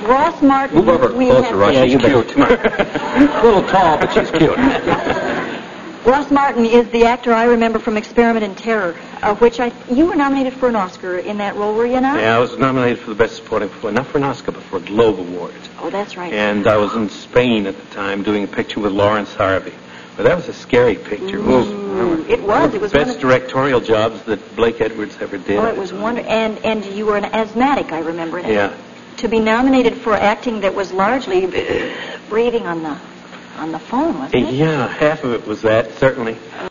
Ross Martin. Move over closer, Ross. Yeah, She's you cute. A little tall, but she's cute. Ross Martin is the actor I remember from Experiment in Terror, which you were nominated for an Oscar in that role, were you not? Yeah, I was nominated for the Best Supporting Performer, not for an Oscar, but for a Globe Award. Oh, that's right. And I was in Spain at the time doing a picture with Lawrence Harvey. But that was a scary picture. Ooh, it was. It was best directorial jobs that Blake Edwards ever did. Oh, it was wonderful. And you were an asthmatic, I remember. Yeah. To be nominated for acting that was largely breathing on the phone, wasn't it? Yeah, half of it was that, certainly.